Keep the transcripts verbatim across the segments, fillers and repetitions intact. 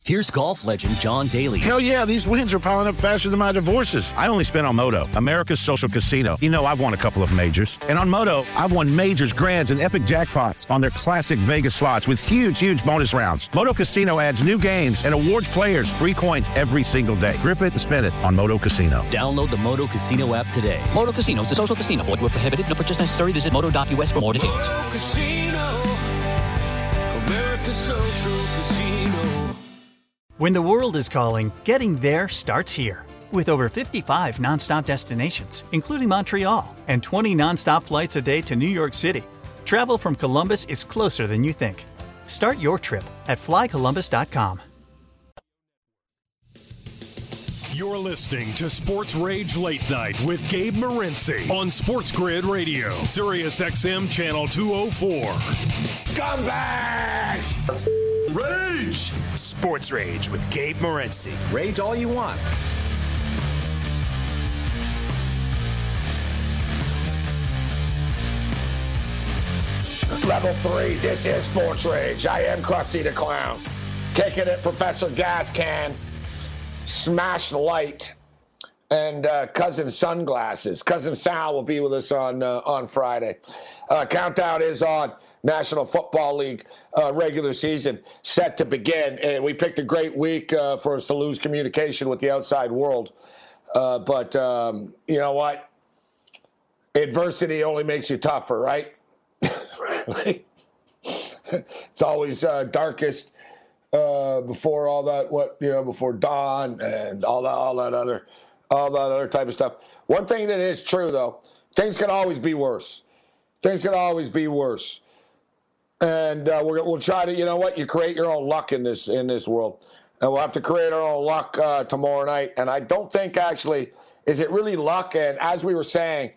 Here's golf legend John Daly. Hell yeah, these wins are piling up faster than my divorces. I only spent on Moto, America's social casino. You know, I've won a couple of majors. And on Moto, I've won majors, grands, and epic jackpots on their classic Vegas slots with huge, huge bonus rounds. Moto Casino adds new games and awards players free coins every single day. Grip it and spin it on Moto Casino. Download the Moto Casino app today. Moto Casino is a social casino. Void where prohibited. No purchase necessary. Visit moto dot u s for more details. Moto Casino, America's social casino. When the world is calling, getting there starts here. With over fifty-five nonstop destinations, including Montreal, and twenty nonstop flights a day to New York City, travel from Columbus is closer than you think. Start your trip at fly columbus dot com. You're listening to Sports Rage Late Night with Gabe Morency on Sports Grid Radio, Sirius X M Channel two oh four. Scumbags! Let's rage! Sports Rage with Gabe Morency. Rage all you want. Level three, this is Sports Rage. I am Krusty the Clown. Kicking it, Professor Gas Can, Smash Light, and uh, Cousin Sunglasses. Cousin Sal will be with us on uh, on Friday. Uh, countdown is on. National Football League uh, regular season set to begin. And we picked a great week uh, for us to lose communication with the outside world. Uh, but um, you know what? Adversity only makes you tougher, right? It's always uh, darkest uh, before all that, what, you know, before dawn and all that, all that other, all that other type of stuff. One thing that is true, though, things can always be worse. Things can always be worse. And uh, we're, we'll try to, you know what, you create your own luck in this in this world. And we'll have to create our own luck uh, tomorrow night. And I don't think, actually, is it really luck? And as we were saying,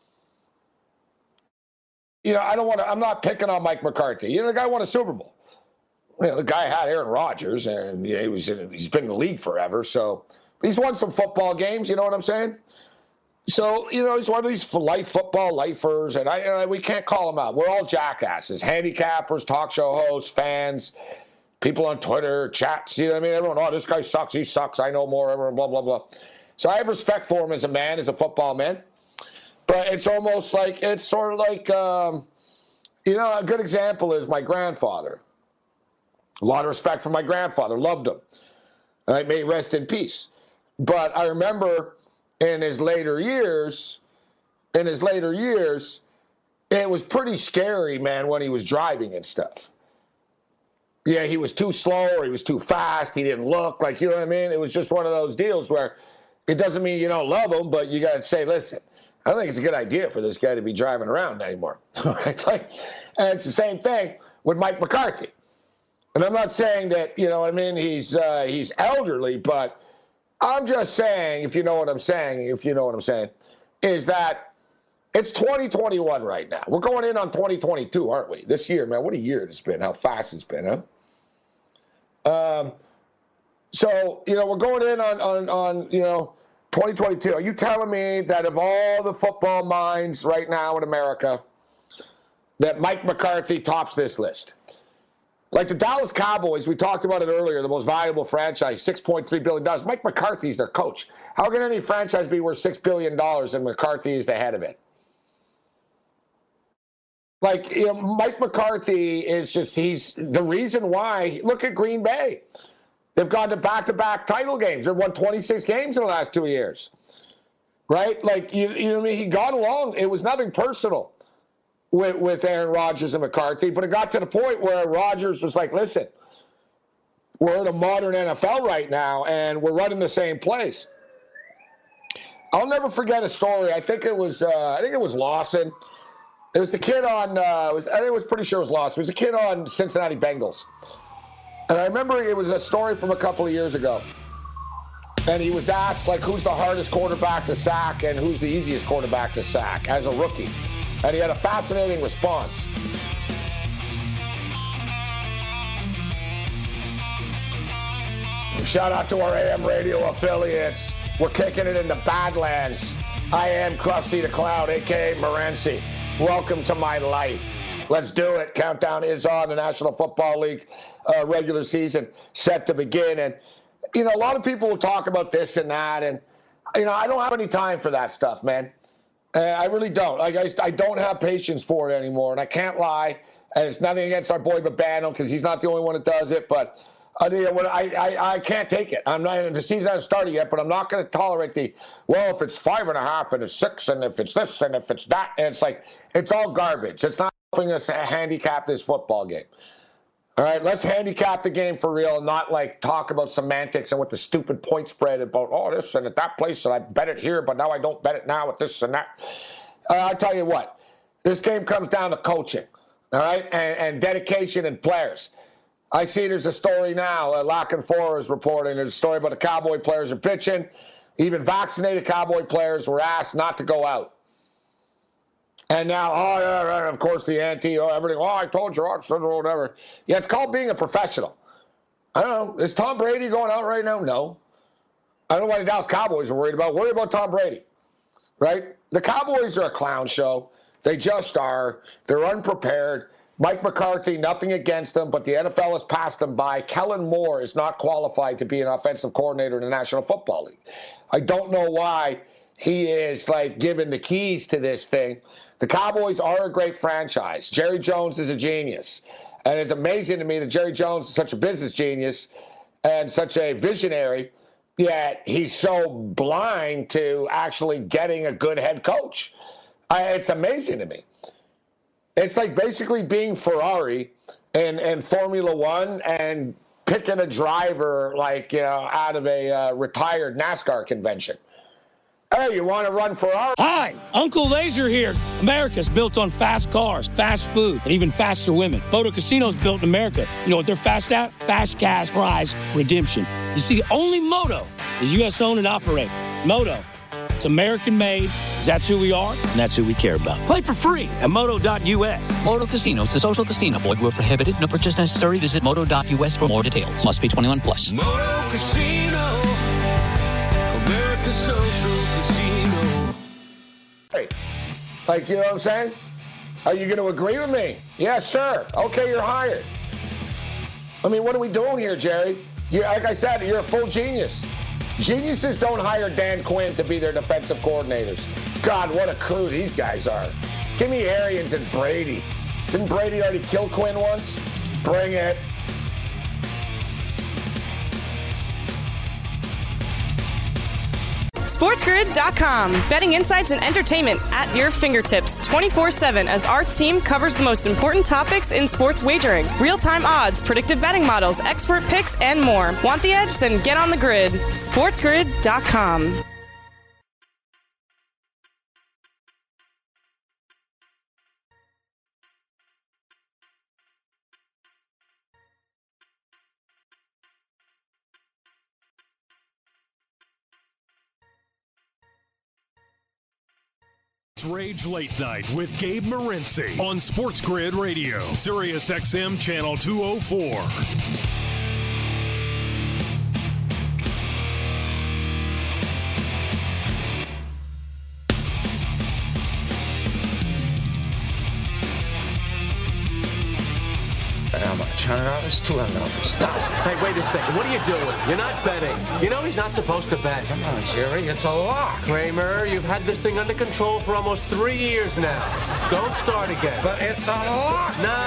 you know, I don't want to, I'm not picking on Mike McCarthy. You know, the guy won a Super Bowl. You know, the guy had Aaron Rodgers, and you know, he was in, he's been in the league forever. So he's won some football games, you know what I'm saying? So, you know, he's one of these life football lifers, and I, I we can't call him out. We're all jackasses, handicappers, talk show hosts, fans, people on Twitter, chats. You know what I mean? Everyone, oh, this guy sucks, he sucks, I know more, everyone, blah, blah, blah. So I have respect for him as a man, as a football man. But it's almost like, it's sort of like, um, you know, a good example is my grandfather. A lot of respect for my grandfather, loved him. And may he rest in peace. But I remember in his later years, in his later years, it was pretty scary, man, when he was driving and stuff. Yeah, he was too slow or he was too fast. He didn't look like, you know what I mean? It was just one of those deals where it doesn't mean you don't love him, but you got to say, listen, I don't think it's a good idea for this guy to be driving around anymore. Like, and it's the same thing with Mike McCarthy. And I'm not saying that, you know what I mean, he's uh, he's elderly, but I'm just saying, if you know what I'm saying, if you know what I'm saying, is that it's twenty twenty-one right now. We're going in on twenty twenty-two, aren't we? This year, man, what a year it's been, how fast it's been, huh? Um, so, you know, we're going in on, on, on, you know, twenty twenty-two. Are you telling me that of all the football minds right now in America, that Mike McCarthy tops this list? Like the Dallas Cowboys, we talked about it earlier, the most valuable franchise, six point three billion dollars. Mike McCarthy's their coach. How can any franchise be worth six billion dollars and McCarthy is the head of it? Like, you know, Mike McCarthy is just, he's the reason why. Look at Green Bay. They've gone to back-to-back title games. They've won twenty-six games in the last two years. Right? Like, you, you know what I mean? He got along. It was nothing personal with, with Aaron Rodgers and McCarthy, but it got to the point where Rodgers was like, listen, we're in a modern N F L right now, and we're running the same place. I'll never forget a story. I think it was uh, I think it was Lawson. It was the kid on, uh, it was, I think it was pretty sure it was Lawson. It was a kid on Cincinnati Bengals. And I remember it was a story from a couple of years ago. And he was asked, like, who's the hardest quarterback to sack and who's the easiest quarterback to sack as a rookie. And he had a fascinating response. Shout out to our A M radio affiliates. We're kicking it in the Badlands. I am Krusty the Clown, a k a. Morency. Welcome to my life. Let's do it. Countdown is on. The National Football League uh, regular season set to begin. And, you know, a lot of people will talk about this and that. And, you know, I don't have any time for that stuff, man. Uh, I really don't. Like, I, I don't have patience for it anymore. And I can't lie. And it's nothing against our boy Babano because he's not the only one that does it. But I, I, I, I can't take it. I'm not. The season hasn't started yet, but I'm not going to tolerate the, well, if it's five and a half and it's six and if it's this and if it's that. And it's like, it's all garbage. It's not helping us handicap this football game. All right, let's handicap the game for real and not like talk about semantics and what the stupid point spread about, oh, this and at that place, and I bet it here, but now I don't bet it now with this and that. Uh, I'll tell you what, this game comes down to coaching, all right, and, and dedication and players. I see there's a story now, uh, Lock and Four is reporting, there's a story about the Cowboy players are pitching. Even vaccinated Cowboy players were asked not to go out. And now, oh, yeah, yeah, of course, the anti, oh, everything. Oh, I told you, or whatever. Yeah, it's called being a professional. I don't know. Is Tom Brady going out right now? No. I don't know why the Dallas Cowboys are worried about. Worry about Tom Brady, right? The Cowboys are a clown show. They just are. They're unprepared. Mike McCarthy, nothing against them, but the N F L has passed them by. Kellen Moore is not qualified to be an offensive coordinator in the National Football League. I don't know why he is, like, given the keys to this thing. The Cowboys are a great franchise. Jerry Jones is a genius. And it's amazing to me that Jerry Jones is such a business genius and such a visionary, yet he's so blind to actually getting a good head coach. I, it's amazing to me. It's like basically being Ferrari in, in Formula One and picking a driver like, you know, out of a uh, retired NASCAR convention. Hey, you want to run Ferrari? Hi, Uncle Laser here. America's built on fast cars, fast food, and even faster women. Moto Casino's built in America. You know what they're fast at? Fast cash prize redemption. You see, only Moto is U S owned and operated. Moto, it's American made. That's who we are, and that's who we care about. Play for free at moto dot u s. Moto Casinos, the social casino. Void where prohibited. No purchase necessary. Visit moto dot u s for more details. Must be twenty-one plus. Moto Casino, America's social casino. Hey, like, you know what I'm saying? Are you going to agree with me? Yes, sir. Okay, you're hired. I mean, what are we doing here, Jerry? You, like I said, you're a full genius. Geniuses don't hire Dan Quinn to be their defensive coordinators. God, what a crew these guys are. Give me Arians and Brady. Didn't Brady already kill Quinn once? Bring it. SportsGrid dot com. Betting insights and entertainment at your fingertips twenty-four seven as our team covers the most important topics in sports wagering. Real-time odds, predictive betting models, expert picks, and more. Want the edge? Then get on the grid. SportsGrid dot com. Rage Late Night with Gabe Morency on Sports Grid Radio, Sirius X M Channel two oh four. How much? one hundred dollars? two hundred dollars. Stop. Hey, wait a second. What are you doing? You're not betting. You know he's not supposed to bet. Come on, Jerry. It's a lock. Kramer, you've had this thing under control for almost three years now. Don't start again. But it's a lock. No.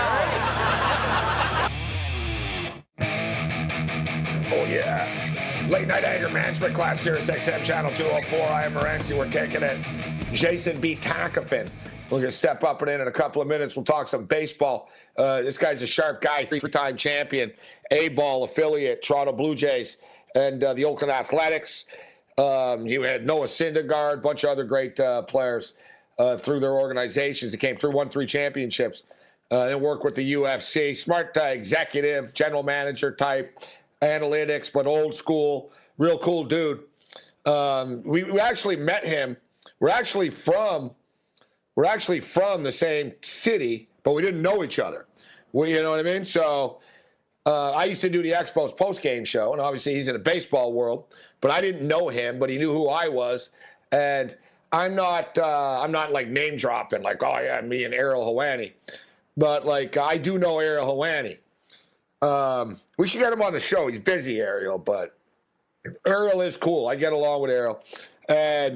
Oh, yeah. Late Night Anger Management Class, Sirius X M Channel two oh four. I am Morency. We're kicking it. Jason B. Takafin. We're going to step up and in in a couple of minutes. We'll talk some baseball. Uh, this guy's a sharp guy, three-time champion, A-ball affiliate, Toronto Blue Jays, and uh, the Oakland Athletics. Um, he had Noah Syndergaard, a bunch of other great uh, players uh, through their organizations. He came through, won three championships, uh, and worked with the U F C. Smart uh, executive, general manager type, analytics, but old school, real cool dude. Um, we, we actually met him. We're actually from we're actually from the same city, but we didn't know each other. We, you know what I mean? So uh, I used to do the Expos post-game show, and obviously he's in the baseball world, but I didn't know him, but he knew who I was. And I'm not uh, I'm not like name dropping, like, oh, yeah, me and Errol Hawani. But, like, I do know Ariel Helwani. Um, we should get him on the show. He's busy, Ariel, but Ariel is cool. I get along with Ariel. And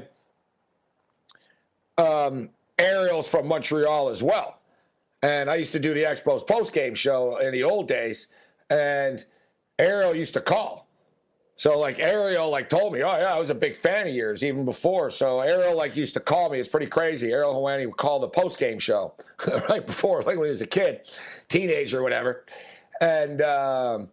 um, Ariel's from Montreal as well. And I used to do the Expos post-game show in the old days, and Ariel used to call. So, like, Ariel, like, told me, oh, yeah, I was a big fan of yours even before. So, Ariel, like, used to call me. It's pretty crazy. Ariel Helwani would call the post-game show right before, like, when he was a kid, teenager or whatever. And um,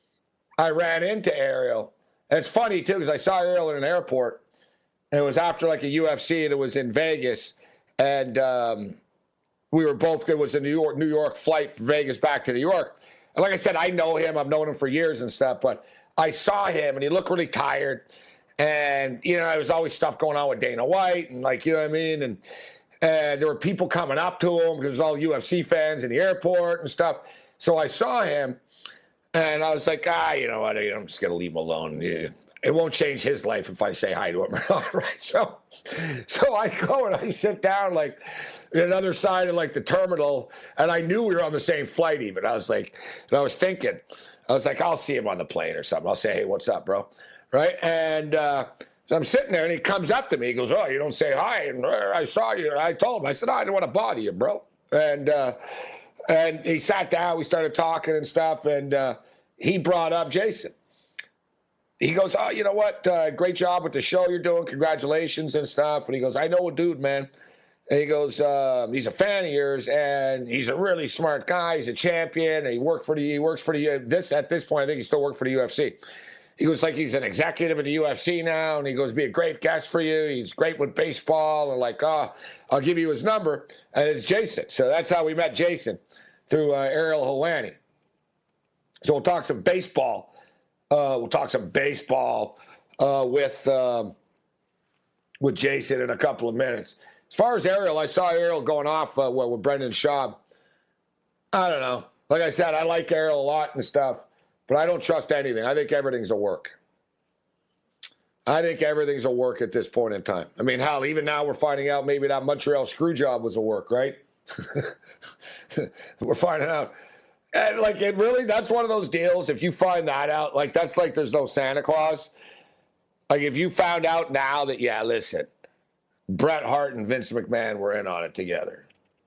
I ran into Ariel. And it's funny, too, because I saw Ariel in an airport. And it was after, like, a U F C, and it was in Vegas. And um, we were both, it was a New York, New York flight from Vegas back to New York. And like I said, I know him. I've known him for years and stuff. But I saw him, and he looked really tired. And, you know, there was always stuff going on with Dana White. And, like, you know what I mean? And, and there were people coming up to him because there's all U F C fans in the airport and stuff. So I saw him, and I was like, ah, you know what, I'm just going to leave him alone. It won't change his life if I say hi to him. Right? So so I go and I sit down, like, on the other side of, like, the terminal, and I knew we were on the same flight even. I was like, and I was thinking, I was like, I'll see him on the plane or something. I'll say, hey, what's up, bro? Right? And uh, so I'm sitting there, and he comes up to me. He goes, oh, you don't say hi? And I saw you. And I told him, I said, oh, I didn't want to bother you, bro. And, uh, And he sat down, we started talking and stuff, and uh, he brought up Jason. He goes, oh, you know what, uh, great job with the show you're doing, congratulations and stuff. And he goes, I know a dude, man. And he goes, uh, he's a fan of yours, and he's a really smart guy, he's a champion, and he worked for the, he works for the, uh, this, at this point, I think he still works for the U F C. He goes, like, he's an executive at the U F C now, and he goes, be a great guest for you, he's great with baseball, and like, oh, I'll give you his number, and it's Jason. So that's how we met Jason. Through uh, Ariel Helwani. So we'll talk some baseball. Uh, we'll talk some baseball uh, with um, with Jason in a couple of minutes. As far as Ariel, I saw Ariel going off uh, with Brendan Schaub. I don't know. Like I said, I like Ariel a lot and stuff, but I don't trust anything. I think everything's a work. I think everything's a work at this point in time. I mean, hell, even now we're finding out maybe that Montreal screw job was a work, right? We're finding out. And, like, it really, that's one of those deals. If you find that out, like, that's like there's no Santa Claus. Like, if you found out now that, yeah, listen, Bret Hart and Vince McMahon were in on it together.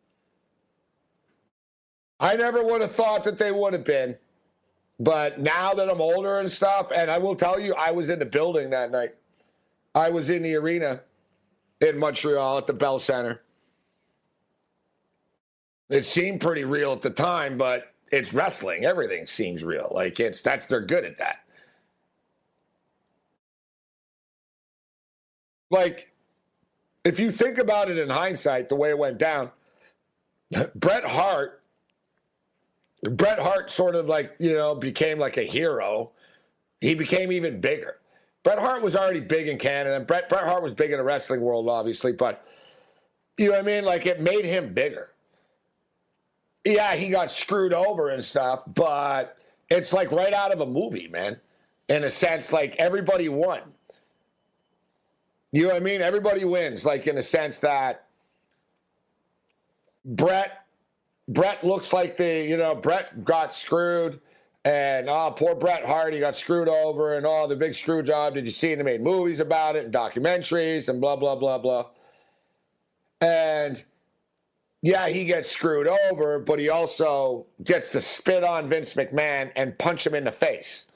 I never would have thought that they would have been. But now that I'm older and stuff, and I will tell you, I was in the building that night. I was in the arena in Montreal at the Bell Center. It seemed pretty real at the time, but it's wrestling. Everything seems real. Like, it's, that's, they're good at that. Like, if you think about it in hindsight, the way it went down, Bret Hart, Bret Hart sort of like, you know, became like a hero. He became even bigger. Bret Hart was already big in Canada, and Bret, Bret Hart was big in the wrestling world, obviously, but, you know what I mean? Like, it made him bigger. Yeah, he got screwed over and stuff, but it's like right out of a movie, man. In a sense, like, everybody won. You know what I mean? Everybody wins, like, in a sense that Bret, Bret looks like the, you know, Bret got screwed, and, oh, poor Bret Hart, he got screwed over, and, oh, the big screw job. Did you see it? They made movies about it and documentaries and blah, blah, blah, blah. And yeah, he gets screwed over, but he also gets to spit on Vince McMahon and punch him in the face.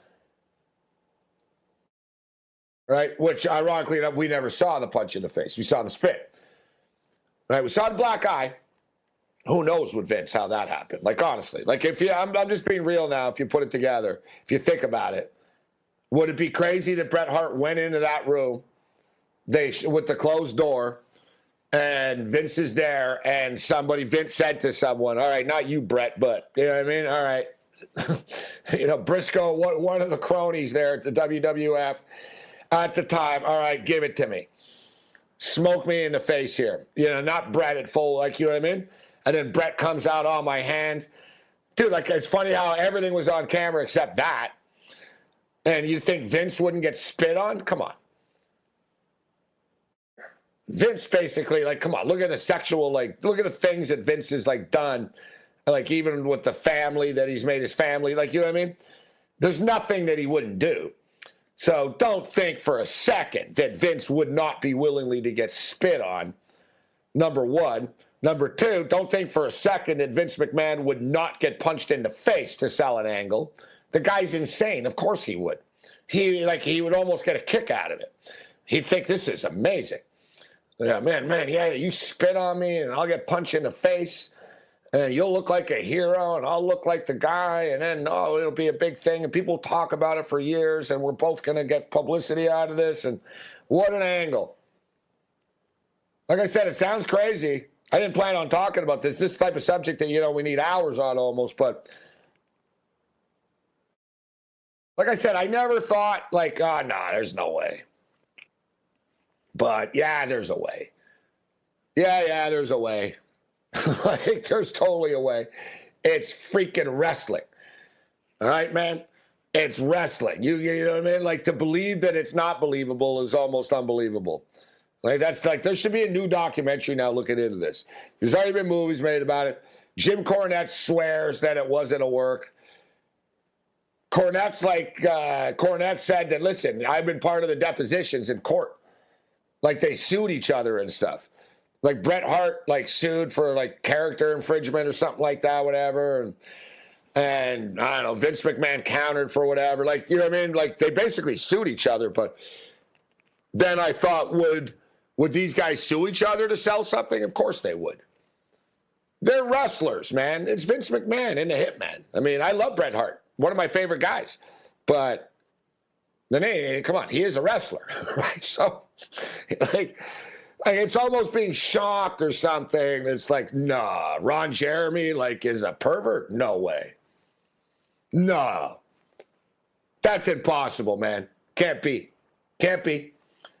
Right? Which, ironically, we never saw the punch in the face. We saw the spit. Right? We saw the black eye. Who knows with Vince how that happened? Like, honestly. Like, if you, I'm, I'm just being real now, if you put it together, if you think about it. Would it be crazy that Bret Hart went into that room they with the closed door, and Vince is there, and somebody, Vince said to someone, all right, not you, Bret, but, you know what I mean? All right. you know, Briscoe, one, one of the cronies there at the W W F at the time, all right, give it to me. Smoke me in the face here. You know, not Bret at full, like, you know what I mean? And then Bret comes out on my hand. Dude, like, it's funny how everything was on camera except that. And you think Vince wouldn't get spit on? Come on. Vince basically, like, come on, look at the sexual, like, look at the things that Vince has, like, done Like, even with the family that he's made his family, like, you know what I mean? There's nothing that he wouldn't do. So don't think for a second that Vince would not be willingly to get spit on, number one. Number two, don't think for a second that Vince McMahon would not get punched in the face to sell an angle. The guy's insane. Of course he would. He like he would almost get a kick out of it. He'd think this is amazing. Yeah, man, man, yeah, you spit on me and I'll get punched in the face. And you'll look like a hero, and I'll look like the guy, and then, oh, it'll be a big thing, and people talk about it for years, and we're both going to get publicity out of this, and what an angle. Like I said, it sounds crazy. I didn't plan on talking about this. This type of subject that, you know, we need hours on almost, but like I said, I never thought, like, oh, no, nah, there's no way. But, yeah, there's a way. Yeah, yeah, there's a way. Like, there's totally a way. It's freaking wrestling. All right, man? It's wrestling. You, you know what I mean? Like, to believe that it's not believable is almost unbelievable. Like, that's like, there should be a new documentary now looking into this. There's already been movies made about it. Jim Cornette swears that it wasn't a work. Cornette's like, uh, Cornette said that, listen, I've been part of the depositions in court. Like, they sued each other and stuff. Like, Bret Hart, like, sued for, like, character infringement or something like that, whatever. And, and I don't know, Vince McMahon countered for whatever. Like, you know what I mean? Like, they basically sued each other. But then I thought, would would these guys sue each other to sell something? Of course they would. They're wrestlers, man. It's Vince McMahon and the Hitman. I mean, I love Bret Hart. One of my favorite guys. But, then, hey, come on, he is a wrestler, right? So, like... Like, it's almost being shocked or something. It's like, nah, Ron Jeremy, like, is a pervert? No way. No. That's impossible, man. Can't be. Can't be.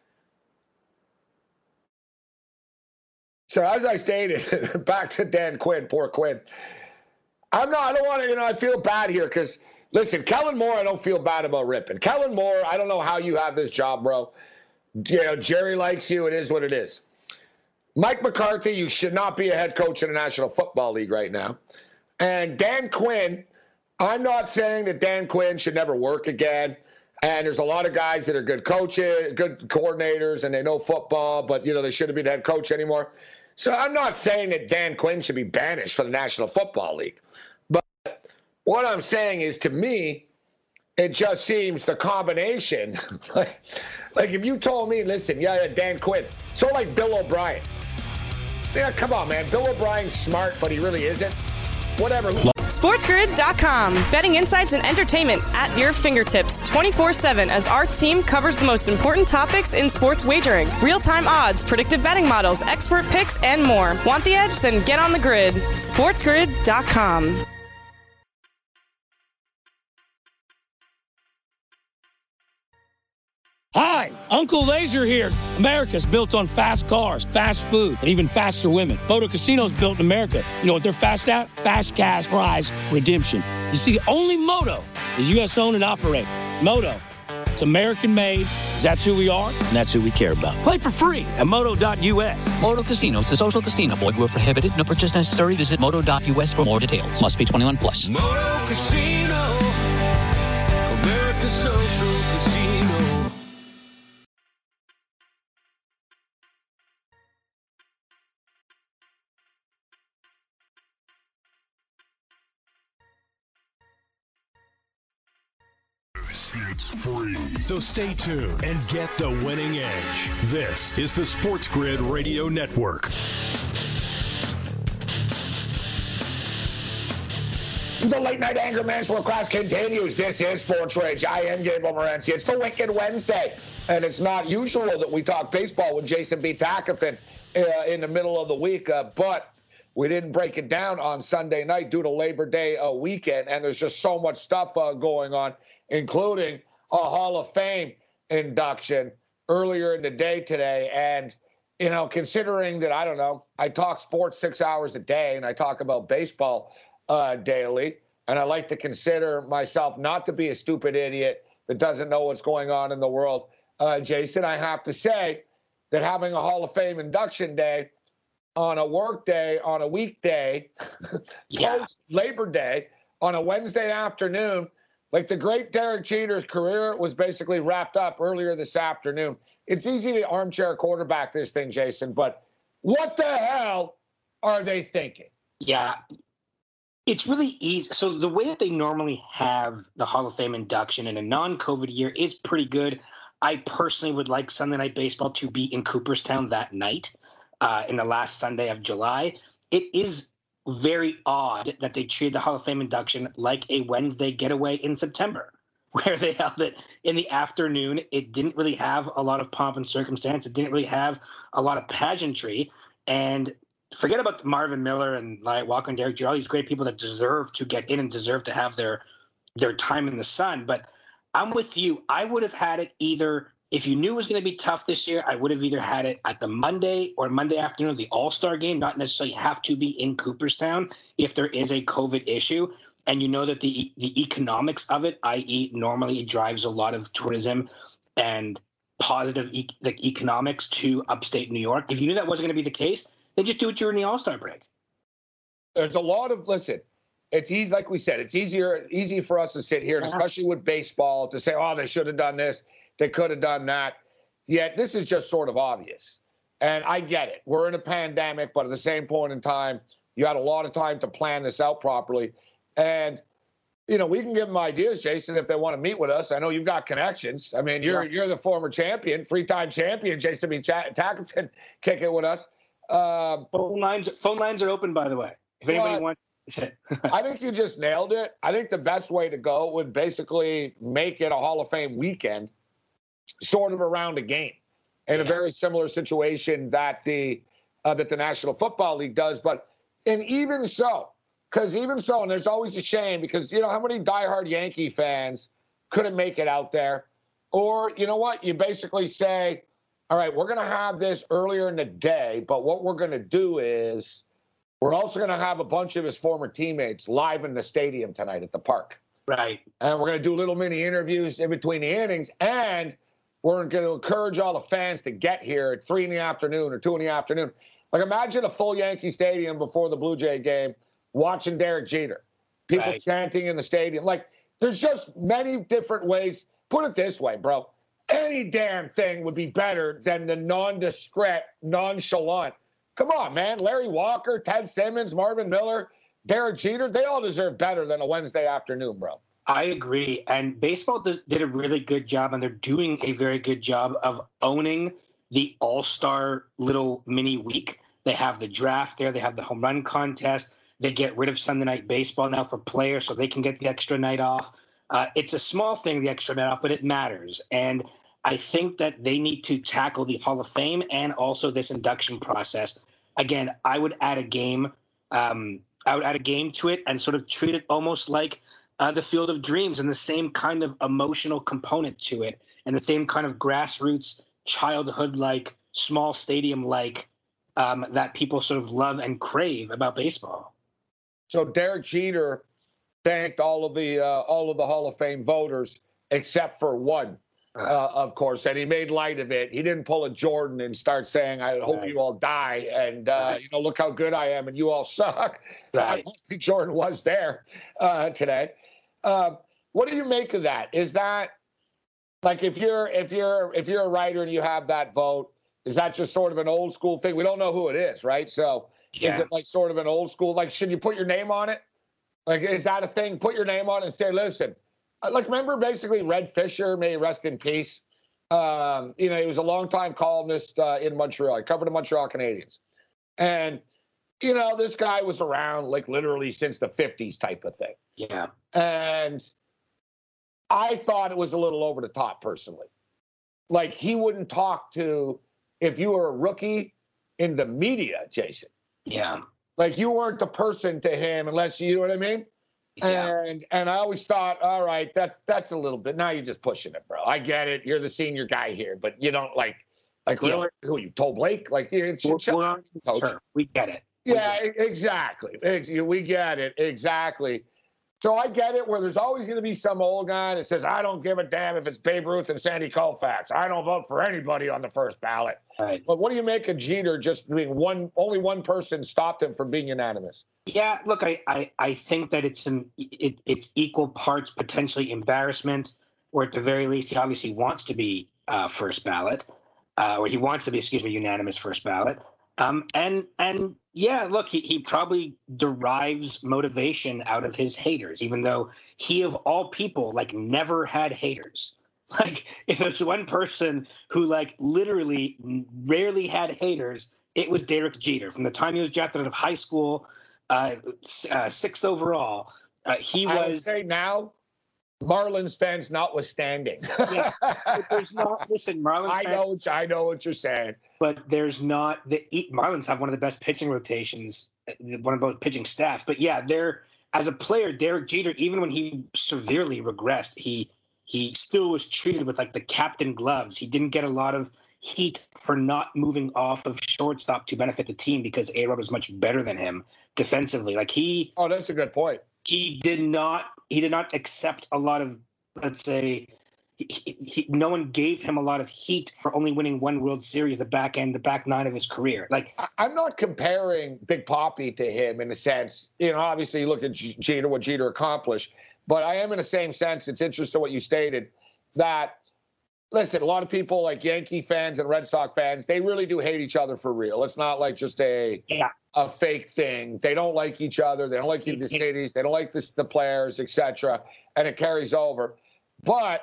So, as I stated, back to Dan Quinn, poor Quinn. I'm not, I don't want to, you know, I feel bad here because, listen, Kellen Moore, I don't feel bad about ripping. Kellen Moore, I don't know how you have this job, bro. You know, Jerry likes you. It is what it is. Mike McCarthy, you should not be a head coach in the National Football League right now. And Dan Quinn, I'm not saying that Dan Quinn should never work again. And there's a lot of guys that are good coaches, good coordinators, and they know football, but, you know, they shouldn't be the head coach anymore. So I'm not saying that Dan Quinn should be banished from the National Football League. But what I'm saying is, to me, it just seems the combination, like, like if you told me, listen, yeah, yeah, Dan Quinn, sort of like Bill O'Brien. Yeah, come on, man. Bill O'Brien's smart, but he really isn't. Whatever. SportsGrid dot com. Betting insights and entertainment at your fingertips twenty-four seven as our team covers the most important topics in sports wagering. Real-time odds, predictive betting models, expert picks, and more. Want the edge? Then get on the grid. SportsGrid dot com. Hi, Uncle Laser here. America's built on fast cars, fast food, and even faster women. Moto Casino's built in America. You know what they're fast at? Fast cash prize redemption. You see, only Moto is U S owned and operated. Moto, it's American made. That's who we are, and that's who we care about. Play for free at moto dot U S. Moto Casinos, the social casino. Void where prohibited. No purchase necessary. Visit moto dot U S for more details. Must be twenty-one plus. Moto Casino, America's social casino. It's free. So stay tuned and get the winning edge. This is the Sports Grid Radio Network. The late night anger management class continues. This is Sports Rage. I am Gabriel Morency. It's the Wicked Wednesday, and it's not usual that we talk baseball with Jason B. Takafin uh, in the middle of the week, uh, but we didn't break it down on Sunday night due to Labor Day uh, weekend, and there's just so much stuff uh, going on, including a Hall of Fame induction earlier in the day today. And, you know, considering that, I don't know, I talk sports six hours a day and I talk about baseball uh, daily, and I like to consider myself not to be a stupid idiot that doesn't know what's going on in the world, uh, Jason, I have to say that having a Hall of Fame induction day on a work day, on a weekday, yeah. post Labor Day, on a Wednesday afternoon. Like the great Derek Jeter's career was basically wrapped up earlier this afternoon. It's easy to armchair quarterback this thing, Jason, but what the hell are they thinking? Yeah, it's really easy. So the way that they normally have the Hall of Fame induction in a non-COVID year is pretty good. I personally would like Sunday Night Baseball to be in Cooperstown that night uh, in the last Sunday of July. It is very odd that they treated the Hall of Fame induction like a Wednesday getaway in September, where they held it in the afternoon. It didn't really have a lot of pomp and circumstance. It didn't really have a lot of pageantry. And forget about Marvin Miller and Wyatt Walker and Derek Jeter, all these great people that deserve to get in and deserve to have their their time in the sun. But I'm with you. I would have had it either, if you knew it was going to be tough this year, I would have either had it at the Monday or Monday afternoon of the All-Star game, not necessarily have to be in Cooperstown if there is a COVID issue. And you know that the the economics of it, that is normally it drives a lot of tourism and positive e- like economics to upstate New York. If you knew that wasn't going to be the case, then just do it during the All-Star break. There's a lot of, listen, it's easy, like we said, it's easier easy for us to sit here, and especially with baseball, to say, oh, they should have done this, they could have done that. Yet this is just sort of obvious. And I get it. We're in a pandemic, but at the same point in time, you had a lot of time to plan this out properly. And, you know, we can give them ideas, Jason, if they want to meet with us. I know you've got connections. I mean, you're yeah. you're the former champion, three-time champion, Jason B. Tackleton, kick it with us. Um, phone lines phone lines are open, by the way. If anybody but, wants I think you just nailed it. I think the best way to go would basically make it a Hall of Fame weekend, sort of around a game, in yeah. a very similar situation that the uh, that the National Football League does. But and even so, because even so, and there's always a shame because, you know, how many diehard Yankee fans couldn't make it out there? Or, you know what, you basically say, all right, we're going to have this earlier in the day, but what we're going to do is we're also going to have a bunch of his former teammates live in the stadium tonight at the park. Right. And we're going to do little mini interviews in between the innings, and we're going to encourage all the fans to get here at three in the afternoon or two in the afternoon. Like, imagine a full Yankee Stadium before the Blue Jay game, watching Derek Jeter, people right. chanting in the stadium. Like, there's just many different ways. Put it this way, bro. Any damn thing would be better than the nondescript, nonchalant. Come on, man. Larry Walker, Ted Simmons, Marvin Miller, Derek Jeter, they all deserve better than a Wednesday afternoon, bro. I agree. And baseball does, did a really good job, and they're doing a very good job of owning the all-star little mini week. They have the draft there. They have the home run contest. They get rid of Sunday Night Baseball now for players so they can get the extra night off. Uh, it's a small thing, the extra night off, but it matters. And I think that they need to tackle the Hall of Fame and also this induction process. Again, I would add a game. Um, I would add a game to it and sort of treat it almost like uh, the Field of Dreams, and the same kind of emotional component to it, and the same kind of grassroots, childhood-like, small stadium-like um, that people sort of love and crave about baseball. So Derek Jeter thanked all of the uh, all of the Hall of Fame voters except for one, uh, of course, and he made light of it. He didn't pull a Jordan and start saying, "I hope right. you all die," and uh, right. you know, look how good I am, and you all suck. Right. I think Jordan was there uh, today. Uh, what do you make of that? Is that like if you're if you're if you're a writer and you have that vote, is that just sort of an old school thing? We don't know who it is, right? So yeah. is it like sort of an old school? Like, should you put your name on it? Like, is that a thing? Put your name on it and say, listen, like, remember basically Red Fisher, may he rest in peace. Um, you know, he was a longtime columnist uh, in Montreal. He covered the Montreal Canadiens. And, you know, this guy was around like literally since the fifties type of thing. Yeah. And I thought it was a little over the top personally. Like, he wouldn't talk to, if you were a rookie in the media, Jason. Yeah. Like, you weren't the person to him unless you, you know what I mean? Yeah. And and I always thought, all right, that's that's a little bit. Now you're just pushing it, bro. I get it. You're the senior guy here, but you don't like, like really? Yeah. Who you told Blake? Like, you we're, we're on turf. We get it. We yeah, get it. exactly. We get it exactly. So I get it where there's always going to be some old guy that says, I don't give a damn if it's Babe Ruth and Sandy Koufax. I don't vote for anybody on the first ballot. Right. But what do you make of Jeter just being one, only one person stopped him from being unanimous? Yeah, look, I, I, I think that it's an it, it's equal parts potentially embarrassment, or at the very least, he obviously wants to be uh, first ballot, uh, or he wants to be, excuse me, unanimous first ballot. Um, and and yeah, look, he, he probably derives motivation out of his haters, even though he of all people like never had haters. Like if there's one person who like literally rarely had haters, it was Derek Jeter. From the time he was drafted out of high school, uh, uh, sixth overall, uh, he was. I would say now, Marlins fans notwithstanding. Yeah, but there's not. Listen, Marlins. I fans, know. What, I know what you're saying. But there's not. The Marlins have one of the best pitching rotations, one of both pitching staffs. But yeah, they're as a player, Derek Jeter, even when he severely regressed, he he still was treated with like the captain gloves. He didn't get a lot of heat for not moving off of shortstop to benefit the team because A-Rod was much better than him defensively. Like he. Oh, that's a good point. He did not. He did not accept a lot of, let's say, he, he, no one gave him a lot of heat for only winning one World Series, the back end, the back nine of his career. Like I'm not comparing Big Papi to him in the sense, you know, obviously you look at Jeter, what Jeter accomplished, but I am in the same sense. It's interesting what you stated that, listen, a lot of people like Yankee fans and Red Sox fans, they really do hate each other for real. It's not like just a yeah. a fake thing. They don't like each other. They don't like the cities. They don't like the, the players, et cetera. And it carries over. But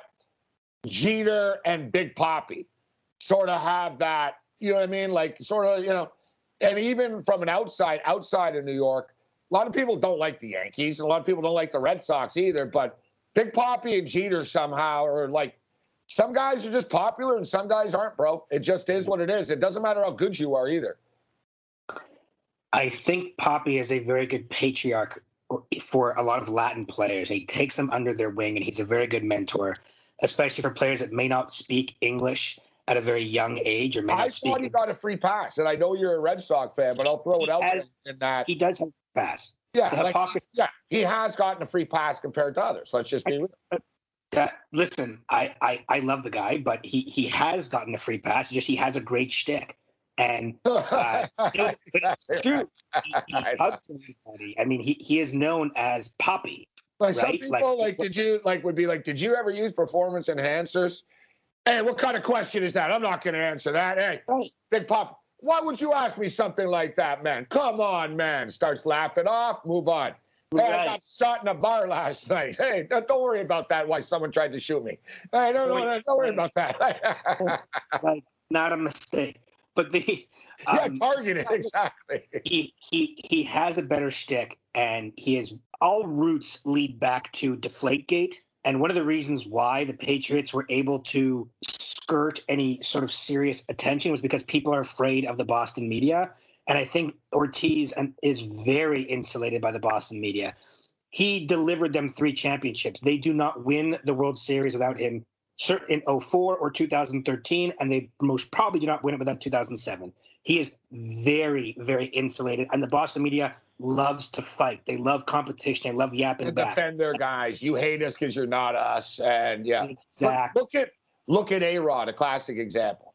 Jeter and Big Papi sort of have that, you know what I mean? Like sort of, you know, and even from an outside, outside of New York, a lot of people don't like the Yankees. And a lot of people don't like the Red Sox either. But Big Papi and Jeter somehow are like, some guys are just popular and some guys aren't, bro. It just is what it is. It doesn't matter how good you are either. I think Papi is a very good patriarch for a lot of Latin players. He takes them under their wing, and he's a very good mentor, especially for players that may not speak English at a very young age or may not I speak. thought he got a free pass, and I know you're a Red Sox fan, but I'll throw it out there in that. He does have a pass. Yeah, The like, hypocrisy- yeah, he has gotten a free pass compared to others. Let's just be real. That, listen, I, I, I love the guy, but he, he has gotten a free pass. Just he has a great shtick. And uh, no, but it's true. He, he hugs everybody. I mean, he, he is known as Papi. Like some right? people, Like, like, did you like would be like, did you ever use performance enhancers? Hey, what kind of question is that? I'm not going to answer that. Hey, right. Big Pop, why would you ask me something like that, man? Come on, man. Starts laughing off. Move on. Hey, Right. I got shot in a bar last night. Hey, don't don't worry about that. Why someone tried to shoot me? Hey, don't, don't, don't worry about that. like, not a mistake. But the yeah, um, targeted exactly. he he he has a better shtick, and he is all roots lead back to Deflategate. And one of the reasons why the Patriots were able to skirt any sort of serious attention was because people are afraid of the Boston media. And I think Ortiz is very insulated by the Boston media. He delivered them three championships. They do not win the World Series without him in oh four or two thousand thirteen, and they most probably do not win it without two thousand seven. He is very, very insulated, and the Boston media loves to fight. They love competition. They love yapping To back. defend their guys. You hate us because you're not us. And, yeah. Exactly. Look, look at look at A-Rod, a classic example.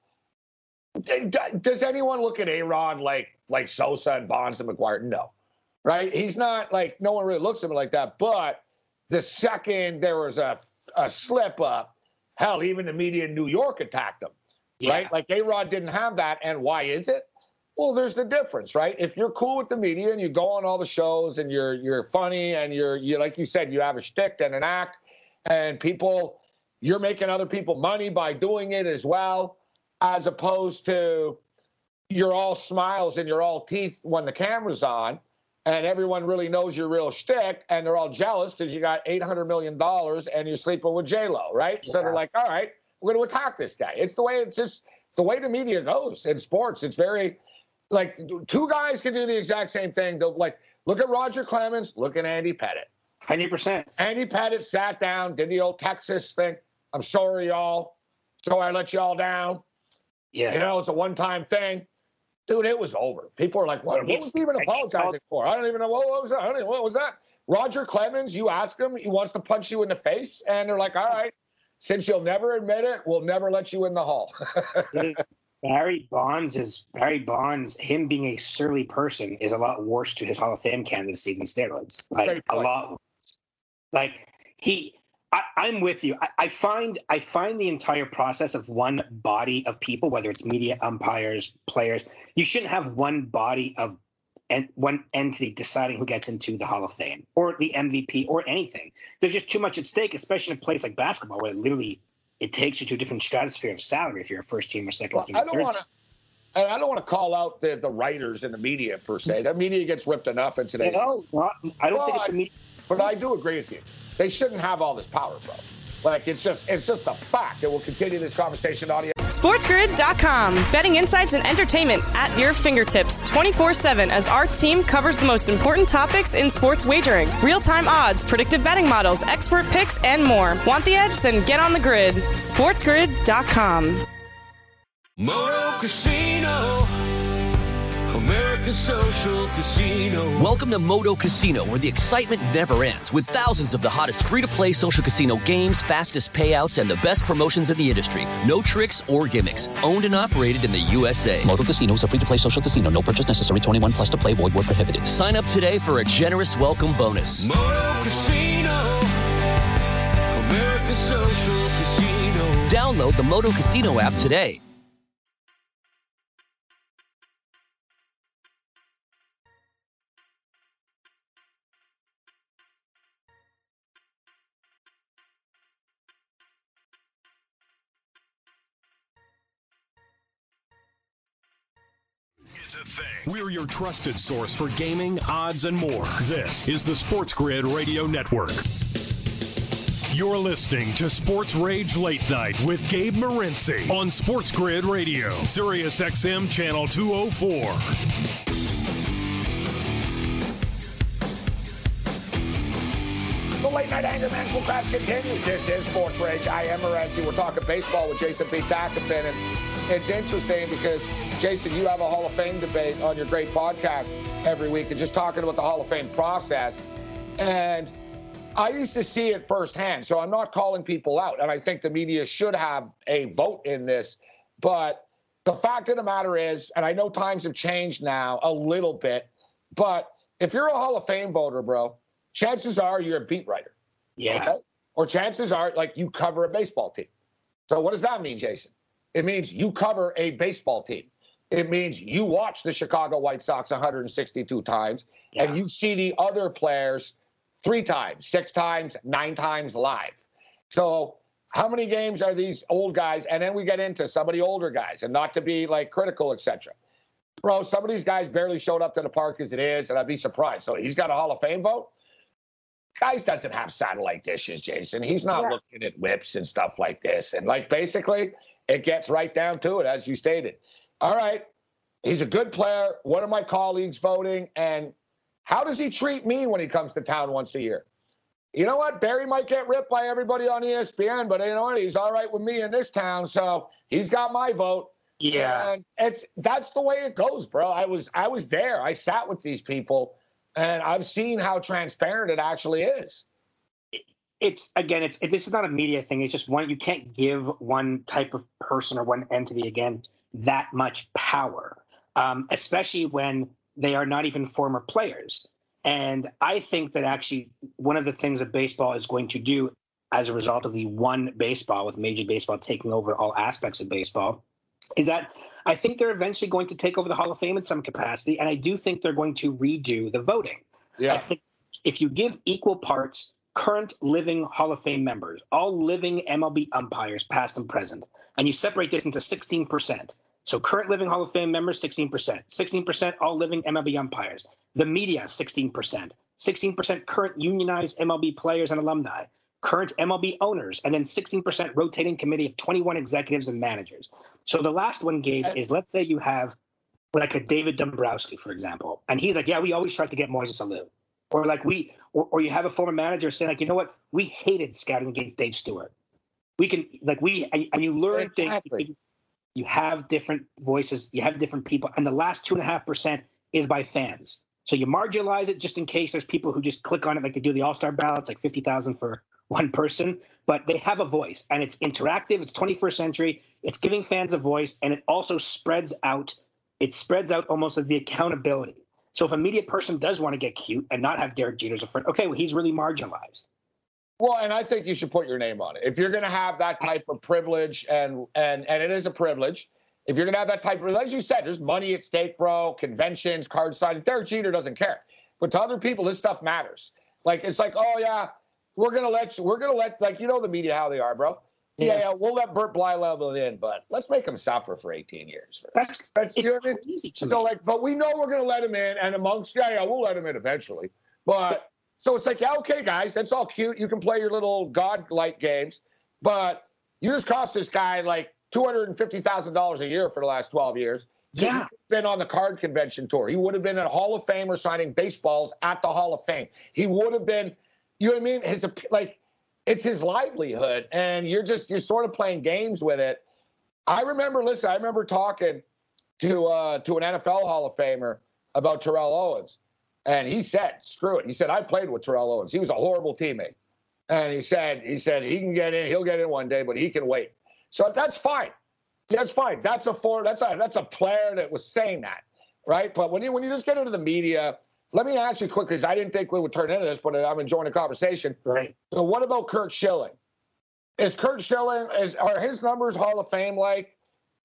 Does anyone look at A-Rod like like Sosa and Bonds and McGuire? No, right? He's not like, no one really looks at him like that. But the second there was a, a slip up, hell, even the media in New York attacked him, Yeah. right? Like A-Rod didn't have that. And why is it? Well, there's the difference, right? If you're cool with the media and you go on all the shows and you're you're funny and you're you like you said, you have a shtick and an act, and people, you're making other people money by doing it as well, as opposed to you're all smiles and you're all teeth when the camera's on, and everyone really knows your real shtick, and they're all jealous because you got eight hundred million dollars and you're sleeping with J-Lo, right? Yeah. So they're like, all right, we're going to attack this guy. It's the way it's just the way the media goes in sports. It's very like two guys can do the exact same thing. They'll like look at Roger Clemens, look at Andy Pettitte. one hundred percent. Andy Pettitte sat down, did the old Texas thing. I'm sorry, y'all. So I let y'all down. Yeah. You know, it's a one-time thing. Dude, it was over. People are like, what, what was he even apologizing for? I don't even know. What was that? I don't even, what was that? Roger Clemens, you ask him, he wants to punch you in the face, and they're like, all right, since you'll never admit it, we'll never let you in the hall. Barry Bonds is Barry Bonds. Him being a surly person is a lot worse to his Hall of Fame candidacy than steroids. Like a lot worse. Like he, I, I'm with you. I, I find I find the entire process of one body of people, whether it's media, umpires, players, you shouldn't have one body of and one entity deciding who gets into the Hall of Fame or the M V P or anything. There's just too much at stake, especially in a place like basketball, where literally it takes you to a different stratosphere of salary if you're a first team or second well, team I or don't third wanna, team. And I don't want to call out the, the writers and the media per se. The media gets ripped enough in today's. No, not, I don't but, think it's a media. But I do agree with you. They shouldn't have all this power, bro. Like it's just it's just a fact. And we'll continue this conversation, audience. SportsGrid dot com. Betting insights and entertainment at your fingertips twenty-four seven as our team covers the most important topics in sports wagering. Real-time odds, predictive betting models, expert picks, and more. Want the edge? Then get on the grid. SportsGrid dot com. Moto Casino, America's social casino. Welcome to Moto Casino, where the excitement never ends, with thousands of the hottest free-to-play social casino games, fastest payouts, and the best promotions in the industry. No tricks or gimmicks. Owned and operated in the U S A. Moto Casino is a free-to-play social casino. No purchase necessary. twenty-one plus to play. Void where prohibited. Sign up today for a generous welcome bonus. Moto Casino, America's social casino. Download the Moto Casino app today. We're your trusted source for gaming, odds, and more. This is the Sports Grid Radio Network. You're listening to Sports Rage Late Night with Gabe Morency on Sports Grid Radio, Sirius X M Channel two oh four. The Late Night Anger Management class continues. This is Sports Rage. I am Morency. We're talking baseball with Jason P. Tackleton, and it's interesting because, Jason, you have a Hall of Fame debate on your great podcast every week and just talking about the Hall of Fame process. And I used to see it firsthand, so I'm not calling people out. And I think the media should have a vote in this. But the fact of the matter is, and I know times have changed now a little bit, but if you're a Hall of Fame voter, bro, chances are you're a beat writer. Yeah. Okay? Or chances are, like, you cover a baseball team. So what does that mean, Jason? It means you cover a baseball team. It means you watch the Chicago White Sox one hundred sixty-two times, yeah. and you see the other players three times, six times, nine times live. So how many games are these old guys? And then we get into some of the older guys, and not to be, like, critical, et cetera. Bro, some of these guys barely showed up to the park as it is, and I'd be surprised. So he's got a Hall of Fame vote? Guys doesn't have satellite dishes, Jason. He's not yeah. looking at whips and stuff like this. And, like, basically, it gets right down to it, as you stated. All right, he's a good player. What are my colleagues voting? And how does he treat me when he comes to town once a year? You know what? Barry might get ripped by everybody on E S P N, but you know what? He's all right with me in this town, so he's got my vote. Yeah, and it's that's the way it goes, bro. I was I was there. I sat with these people, and I've seen how transparent it actually is. It's again, it's it, this is not a media thing. It's just one. You can't give one type of person or one entity again that much power, um, especially when they are not even former players. And I think that actually one of the things that baseball is going to do as a result of the one baseball, with Major Baseball taking over all aspects of baseball, is that I think they're eventually going to take over the Hall of Fame in some capacity. And I do think they're going to redo the voting. Yeah. I think if you give equal parts current living Hall of Fame members, all living M L B umpires, past and present, and you separate this into sixteen percent. So current living Hall of Fame members, sixteen percent. sixteen percent all living M L B umpires. The media, sixteen percent. sixteen percent current unionized M L B players and alumni. Current M L B owners, and then sixteen percent rotating committee of twenty-one executives and managers. So the last one, Gabe, is let's say you have like a David Dombrowski, for example, and he's like, yeah, we always tried to get Moises Alou. Or like we, or, or you have a former manager saying like, you know what, we hated scouting against Dave Stewart. We can, like we, and, and you learn exactly. things, you have different voices, you have different people, and the last two and a half percent is by fans. So you marginalize it just in case there's people who just click on it like they do the All-Star ballots, like fifty thousand for one person. But they have a voice, and it's interactive. It's twenty-first century. It's giving fans a voice, and it also spreads out. It spreads out almost like the accountability. So if a media person does want to get cute and not have Derek Jeter as a friend, okay, well, he's really marginalized. Well, and I think you should put your name on it. If you're going to have that type of privilege, and and and it is a privilege, if you're going to have that type of, as you said, there's money at stake, bro, conventions, card signing. Derek Jeter doesn't care. But to other people, this stuff matters. Like, it's like, oh, yeah, we're going to let you, we're going to let, like, you know the media, how they are, bro. Yeah, yeah, yeah we'll let Burt Blylevel in, but let's make him suffer for eighteen years. That's, That's it's you know what crazy to so, me. Like, but we know we're going to let him in, and amongst, yeah, yeah, we'll let him in eventually. But, so it's like, yeah, okay, guys, that's all cute. You can play your little God-like games, but you just cost this guy, like, two hundred fifty thousand dollars a year for the last twelve years. Yeah. He's been on the card convention tour. He would have been a Hall of Famer signing baseballs at the Hall of Fame. He would have been, you know what I mean? His, like, it's his livelihood, and you're just, you're sort of playing games with it. I remember, listen, I remember talking to uh, to an N F L Hall of Famer about Terrell Owens, and he said, screw it. He said, I played with Terrell Owens. He was a horrible teammate. And he said, he said, he can get in, he'll get in one day, but he can wait. So that's fine. That's fine. That's a for that's a that's a player that was saying that, right? But when you when you just get into the media, let me ask you quickly, because I didn't think we would turn into this, but I'm enjoying the conversation. Right. So what about Curt Schilling? Is Curt Schilling, is are his numbers Hall of Fame like,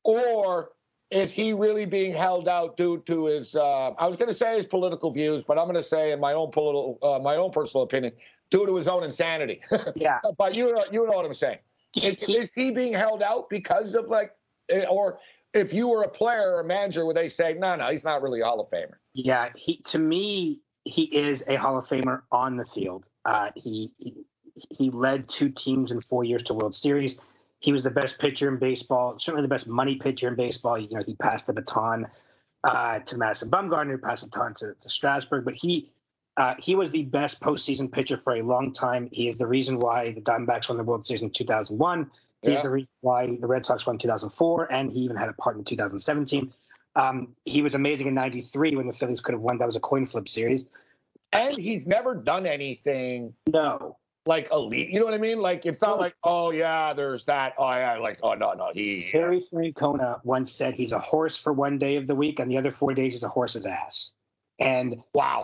or is he really being held out due to his? Uh, I was going to say his political views, but I'm going to say in my own political, uh, my own personal opinion, due to his own insanity. Yeah. But you know, you know what I'm saying. Is, is he being held out because of, like, or if you were a player or a manager, would they say, no, no, he's not really a Hall of Famer? Yeah, he to me, he is a Hall of Famer on the field. Uh, he, he he led two teams in four years to World Series. He was the best pitcher in baseball, certainly the best money pitcher in baseball. You know, he passed the baton uh, to Madison Bumgarner, who passed the baton to, to Strasburg, but he. Uh, he was the best postseason pitcher for a long time. He is the reason why the Diamondbacks won the World Series in two thousand one. He's yeah. the reason why the Red Sox won in two thousand four, and he even had a part in two thousand seventeen. Um, he was amazing in ninety-three when the Phillies could have won. That was a coin flip series. And he's never done anything. No. Like elite. You know what I mean? Like, it's not like, oh, yeah, there's that. Oh, yeah, like, oh, no, no. He. Terry Francona once said he's a horse for one day of the week, and the other four days he's a horse's ass. And wow,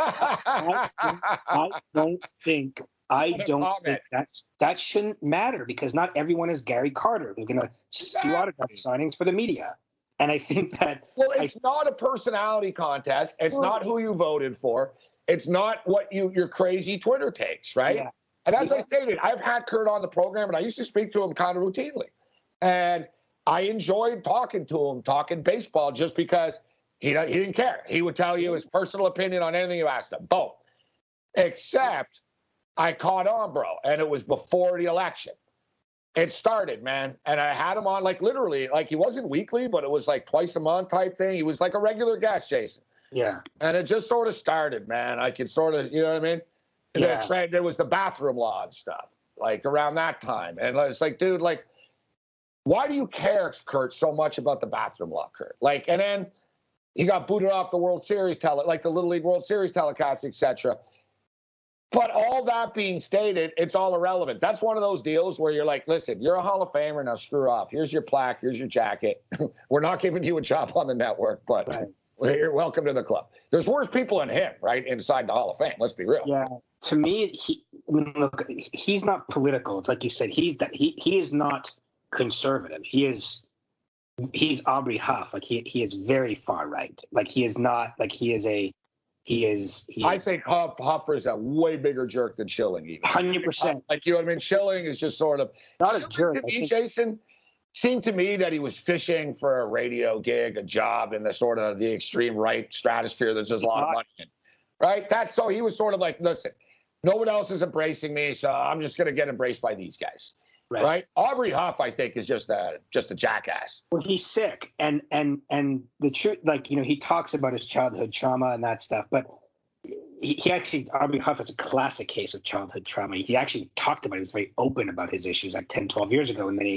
I, don't, I don't think I don't think that that shouldn't matter, because not everyone is Gary Carter who's going to exactly. do autograph signings for the media. And I think that well, it's I, not a personality contest. It's well, not who you voted for. It's not what you your crazy Twitter takes, right? Yeah. And as yeah. I stated, I've had Curt on the program, and I used to speak to him kind of routinely, and I enjoyed talking to him, talking baseball, just because. He, he didn't care. He would tell you his personal opinion on anything you asked him. Boom. Except I caught on, bro, and it was before the election. It started, man, and I had him on, like, literally, like, he wasn't weekly, but it was like twice a month type thing. He was like a regular guest, Jason. Yeah. And it just sort of started, man. I could sort of, you know what I mean? Yeah. Then there was the bathroom law and stuff, like, around that time. And it's like, dude, like, why do you care, Curt, so much about the bathroom law, Curt? Like, and then he got booted off the World Series, tele, like the Little League World Series telecast, et cetera. But all that being stated, it's all irrelevant. That's one of those deals where you're like, listen, you're a Hall of Famer, now screw off. Here's your plaque. Here's your jacket. We're not giving you a job on the network, but right. You're welcome to the club. There's worse people than him, right, inside the Hall of Fame. Let's be real. Yeah. To me, he I mean, look, he's not political. It's like you said. He's that he he is not conservative. He is. He's Aubrey Huff. Like he he is very far right. Like he is not like he is a he is. He I is, think Huff Huffer is a way bigger jerk than Schilling. Even hundred percent. Like you know what I mean. Schilling is just sort of not a jerk. To me, think, Jason seemed to me that he was fishing for a radio gig, a job in the sort of the extreme right stratosphere. There's just a lot of money in, right? That's so he was sort of like, listen, no one else is embracing me, so I'm just going to get embraced by these guys. Right. right. Aubrey Huff, I think, is just a just a jackass. Well, he's sick, and and and the truth, like you know, he talks about his childhood trauma and that stuff, but he, he actually Aubrey Huff is a classic case of childhood trauma. He actually talked about it. He was very open about his issues like ten, twelve years ago, and then he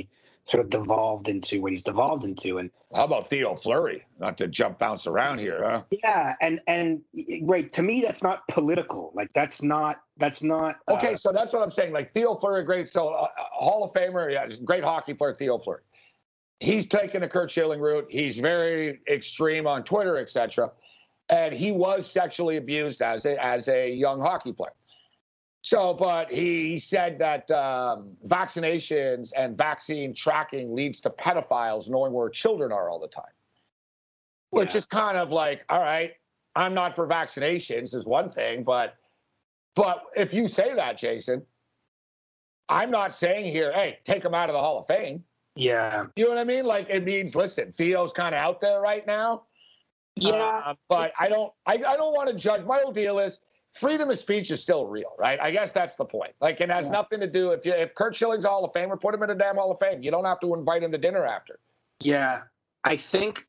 sort of devolved into what he's devolved into. And how about Theo Fleury? Not to jump bounce around here, huh? Yeah, and and right, to me that's not political. Like that's not that's not uh, okay. So that's what I'm saying. Like Theo Fleury, great, so uh, Hall of Famer, yeah, great hockey player, Theo Fleury. He's taken the Curt Schilling route. He's very extreme on Twitter, et cetera. And he was sexually abused as a as a young hockey player. So, but he said that um, vaccinations and vaccine tracking leads to pedophiles knowing where children are all the time, which yeah. is kind of like, all right, I'm not for vaccinations is one thing, but but if you say that, Jason, I'm not saying here, hey, take him out of the Hall of Fame. Yeah. You know what I mean? Like, it means, listen, Theo's kind of out there right now. Yeah. Uh, but I don't, I, I don't want to judge. My whole deal is, freedom of speech is still real, right? I guess that's the point. Like, it has yeah. nothing to do, if you, if Curt Schilling's a Hall of Famer, put him in a damn Hall of Fame. You don't have to invite him to dinner after. Yeah, I think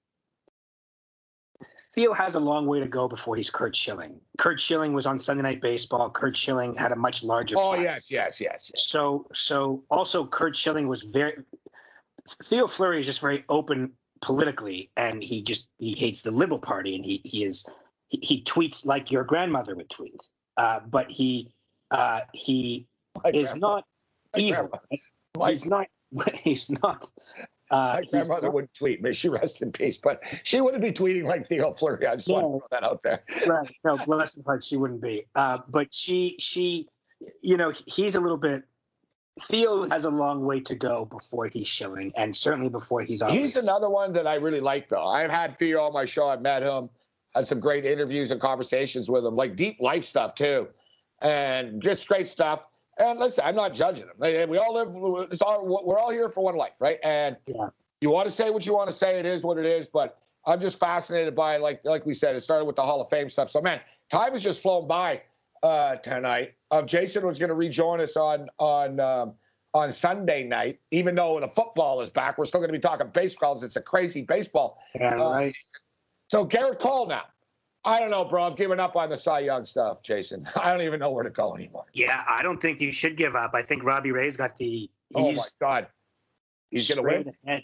Theo has a long way to go before he's Curt Schilling. Curt Schilling was on Sunday Night Baseball. Curt Schilling had a much larger Oh, platform. yes, yes, yes, yes. So, so also Curt Schilling was very, Theo Fleury is just very open politically, and he just, he hates the Liberal Party, and he, he is, He, he tweets like your grandmother would tweet, uh, but he uh, he My is grandma. not evil. My, he's not. He's not. Uh, my grandmother not, wouldn't tweet. May she rest in peace. But she wouldn't be tweeting like Theo Fleury. I just no, want to throw that out there. Right. No, bless her heart, she wouldn't be. Uh, but she, she, you know, he's a little bit. Theo has a long way to go before he's Schilling, and certainly before he's on. He's another one that I really like, though. I've had Theo on my show. I've met him. Had some great interviews and conversations with him, like deep life stuff too, and just great stuff. And listen, I'm not judging him. We all live. It's all, we're all here for one life, right? And yeah. you want to say what you want to say. It is what it is. But I'm just fascinated by, like, like we said, it started with the Hall of Fame stuff. So man, time has just flown by uh, tonight. Uh, Jason was going to rejoin us on on um, on Sunday night, even though the football is back. We're still going to be talking baseball. It's a crazy baseball. Yeah, uh, right. So Garrett Cole now. I don't know, bro. I'm giving up on the Cy Young stuff, Jason. I don't even know where to go anymore. Yeah, I don't think you should give up. I think Robbie Ray's got the. Oh my God, he's going to win. Ahead.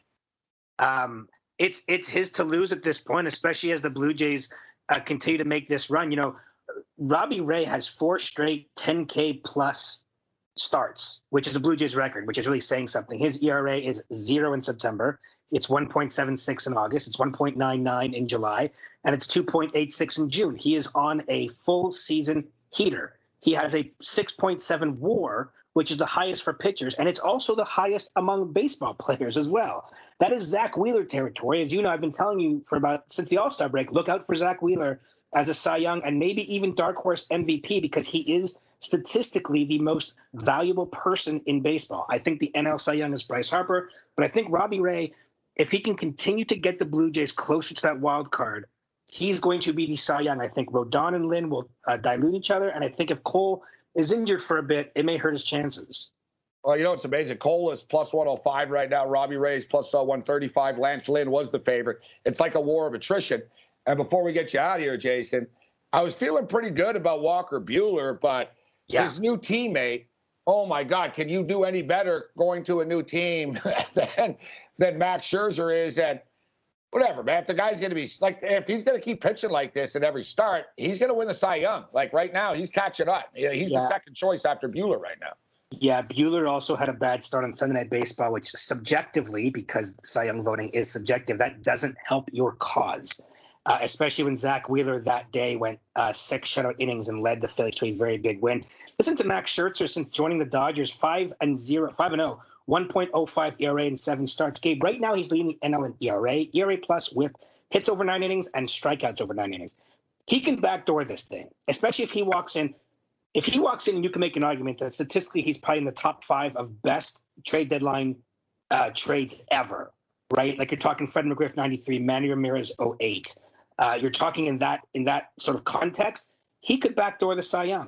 Um, it's it's his to lose at this point, especially as the Blue Jays uh, continue to make this run. You know, Robbie Ray has four straight ten K plus starts, which is a Blue Jays record, which is really saying something. His E R A is zero in September. It's one point seven six in August. It's one point nine nine in July, and it's two point eight six in June. He is on a full season heater. He has a six point seven WAR, which is the highest for pitchers, and it's also the highest among baseball players as well. That is Zach Wheeler territory. As you know, I've been telling you for about since the All-Star break, look out for Zach Wheeler as a Cy Young and maybe even dark horse M V P, because he is statistically the most valuable person in baseball. I think the N L Cy Young is Bryce Harper, but I think Robbie Ray, if he can continue to get the Blue Jays closer to that wild card, he's going to be the Cy Young. I think Rodon and Lynn will uh, dilute each other, and I think if Cole is injured for a bit, it may hurt his chances. Well, you know, it's amazing. Cole is plus one oh five right now. Robbie Ray is plus uh, one thirty-five. Lance Lynn was the favorite. It's like a war of attrition. And before we get you out of here, Jason, I was feeling pretty good about Walker Buehler, but yeah. his new teammate, oh, my God, can you do any better going to a new team than, than Max Scherzer is? And whatever, man, if the guy's going to be like, if he's going to keep pitching like this at every start, he's going to win the Cy Young. Like right now, he's catching up. He's yeah. the second choice after Buehler right now. Yeah, Buehler also had a bad start on Sunday Night Baseball, which subjectively, because Cy Young voting is subjective, that doesn't help your cause. Uh, especially when Zach Wheeler that day went uh, six shutout innings and led the Phillies to a very big win. Listen to Max Scherzer since joining the Dodgers, five and zero, five and zero, one point oh five E R A in seven starts. Gabe, right now he's leading the N L in E R A, E R A plus, WHIP, hits over nine innings, and strikeouts over nine innings. He can backdoor this thing, especially if he walks in. If he walks in, you can make an argument that statistically he's probably in the top five of best trade deadline uh, trades ever. Right, like you're talking Fred McGriff ninety-three, Manny Ramirez oh eight. Uh, you're talking in that in that sort of context, he could backdoor the Cy Young.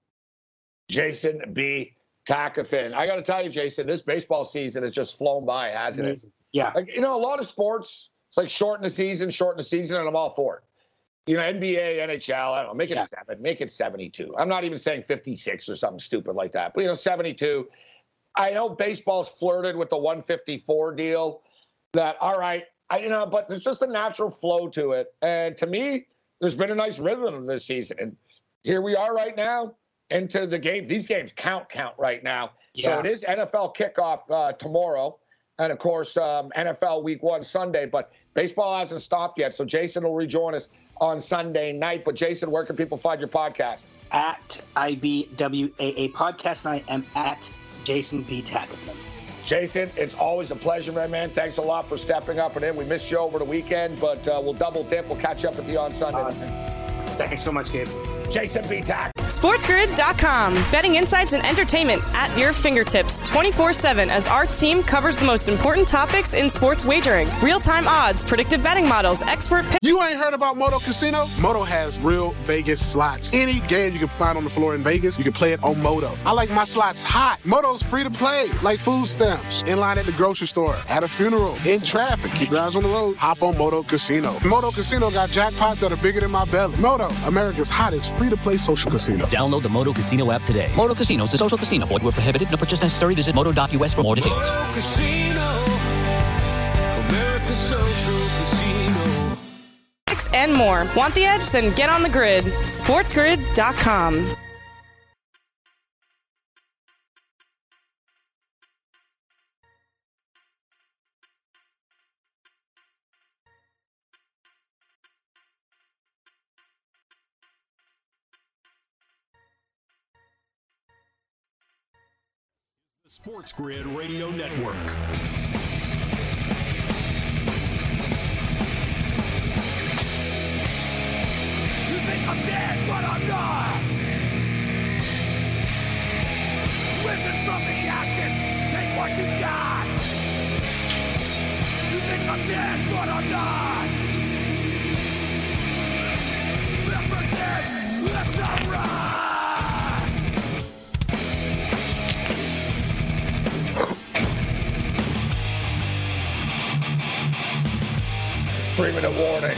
Jason B. Takafin. I got to tell you, Jason, this baseball season has just flown by, hasn't Amazing. it? Yeah. Like, you know, a lot of sports, it's like shorten the season, shorten the season, and I'm all for it. You know, N B A, N H L, I don't know, make it yeah. seven, make it seventy-two. I'm not even saying fifty-six or something stupid like that, but, you know, seventy-two. I know baseball's flirted with the one fifty-four deal. That all right, I, you know, but there's just a natural flow to it. And to me, there's been a nice rhythm this season. And here we are right now into the game. These games count, count right now. Yeah. So it is N F L kickoff uh, tomorrow. And, of course, um, N F L week one Sunday. But baseball hasn't stopped yet. So Jason will rejoin us on Sunday night. But, Jason, where can people find your podcast? At I B W A A Podcast, and I am at Jason B. Tackleman. Jason, it's always a pleasure, my man. Thanks a lot for stepping up and in. We missed you over the weekend, but uh, we'll double dip. We'll catch up with you on Sunday. Awesome. Thanks so much, Gabe. Jason B. Tack. SportsGrid dot com. Betting insights and entertainment at your fingertips twenty-four seven as our team covers the most important topics in sports wagering. Real-time odds, predictive betting models, expert picks. You ain't heard about Moto Casino? Moto has real Vegas slots. Any game you can find on the floor in Vegas, you can play it on Moto. I like my slots hot. Moto's free to play, like food stamps. In line at the grocery store, at a funeral, in traffic. Keep your eyes on the road. Hop on Moto Casino. Moto Casino got jackpots that are bigger than my belly. Moto, America's hottest free-to-play social casino. Download the Moto Casino app today. Moto Casino is a social casino. Void where prohibited. No purchase necessary. Visit moto dot U S for more details. Moto Casino, America's social casino. And more. Want the edge? Then get on the grid. SportsGrid dot com. Sports Grid Radio Network. You think I'm dead, but I'm not. Risen from the ashes, take what you've got. You think I'm dead, but I'm not. Left for dead, left to rot. Three-minute warning.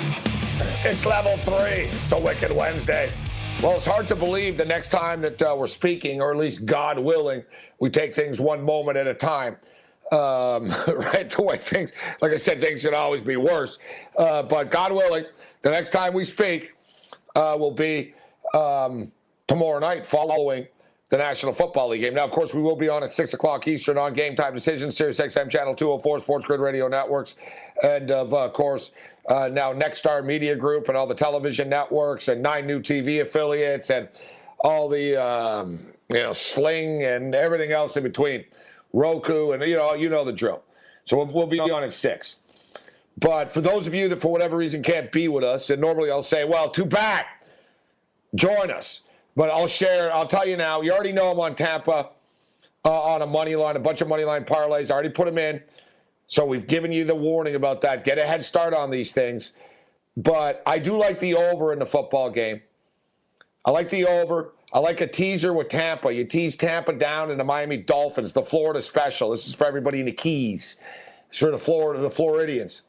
It's level three. It's a Wicked Wednesday. Well, it's hard to believe the next time that uh, we're speaking, or at least God willing, we take things one moment at a time. Um, right? The way things, like I said, things can always be worse. Uh, but God willing, the next time we speak uh, will be um, tomorrow night following the National Football League game. Now, of course, we will be on at six o'clock Eastern on Game Time Decisions, Sirius X M Channel two oh four, Sports Grid Radio Networks, and, of uh, course, uh, now Nexstar Media Group and all the television networks and nine new T V affiliates and all the, um, you know, Sling and everything else in between, Roku, and, you know, you know the drill. So we'll, we'll be on at six. But for those of you that, for whatever reason, can't be with us, and normally I'll say, well, too bad, join us. But I'll share, I'll tell you now, you already know I'm on Tampa uh, on a money line, a bunch of money line parlays. I already put them in. So we've given you the warning about that. Get a head start on these things. But I do like the over in the football game. I like the over. I like a teaser with Tampa. You tease Tampa down in the Miami Dolphins, the Florida special. This is for everybody in the Keys. It's for the Florida, the Floridians.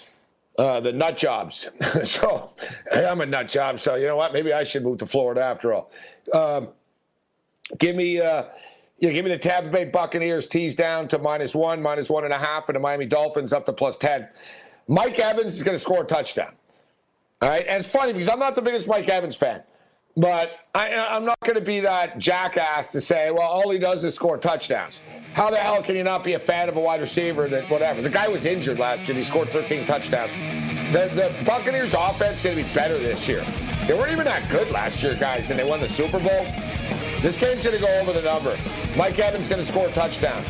Uh, the nut jobs. So I'm a nut job. So you know what? Maybe I should move to Florida after all. Um, give me, uh, yeah, give me the Tampa Bay Buccaneers tease down to minus one, minus one and a half, and the Miami Dolphins up to plus ten. Mike Evans is going to score a touchdown. All right, and it's funny because I'm not the biggest Mike Evans fan, but I, I'm not going to be that jackass to say, well, all he does is score touchdowns. How the hell can you not be a fan of a wide receiver that whatever? The guy was injured last year. He scored thirteen touchdowns. The, the Buccaneers offense is going to be better this year. They weren't even that good last year, guys, and they won the Super Bowl. This game's going to go over the number. Mike Evans is going to score a touchdown.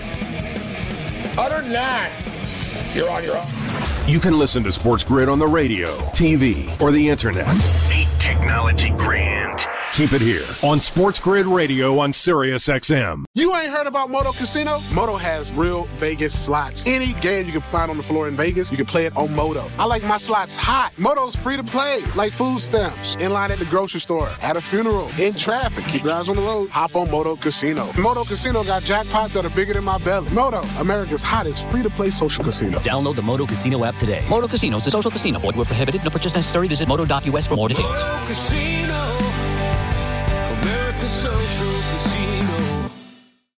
Other than that, you're on your own. You can listen to Sports Grid on the radio, T V, or the internet. Ain't technology grand? Keep it here on Sports Grid Radio on Sirius X M. You ain't heard about Moto Casino? Moto has real Vegas slots. Any game you can find on the floor in Vegas, you can play it on Moto. I like my slots hot. Moto's free to play, like food stamps. In line at the grocery store, at a funeral, in traffic. Keep your eyes on the road. Hop on Moto Casino. Moto Casino got jackpots that are bigger than my belly. Moto, America's hottest free-to-play social casino. Download the Moto Casino app today. Moto Casino is a social casino. Void where prohibited. No purchase necessary. Visit moto dot U S for more details. Moto Casino, America's social casino.